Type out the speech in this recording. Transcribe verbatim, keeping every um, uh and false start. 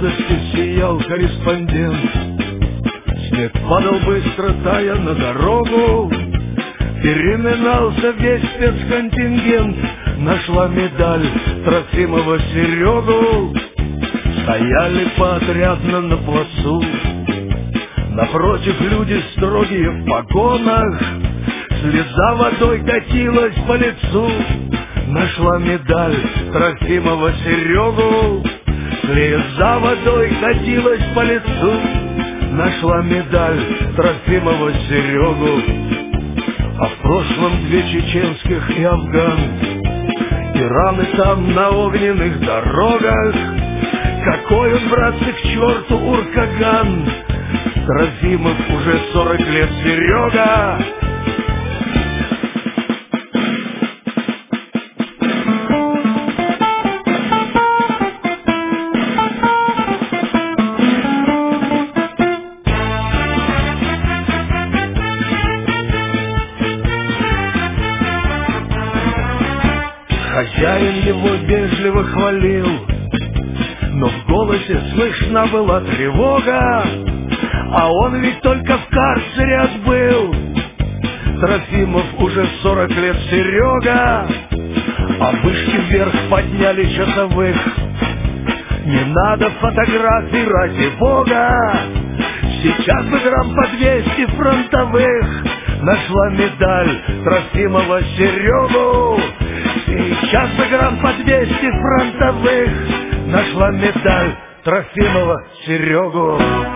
радости сиял корреспондент. Снег падал быстро, тая на дорогу. Переминался весь спецконтингент. Нашла медаль Трофимова Серегу. Стояли поотрядно на плацу. Напротив люди строгие в погонах. Слеза водой катилась по лицу. Нашла медаль Трофимова Серегу. Слеза водой катилась по лицу. Нашла медаль Трофимова Серегу. А в прошлом две чеченских и Афган. И раны там на огненных дорогах. Какой он, братцы, к черту уркаган. Трофимов уже сорок лет Серега. Хозяин его вежливо хвалил, но в голосе слышна была тревога. А он ведь только в карцере отбыл. Трофимов уже сорок лет Серега. А вышки вверх подняли часовых. Не надо фотографий ради бога. Сейчас бы грамм по двести фронтовых. Нашла медаль Трофимова Серегу. Сейчас бы грамм по двести фронтовых. Нашла медаль Трофимова Серегу.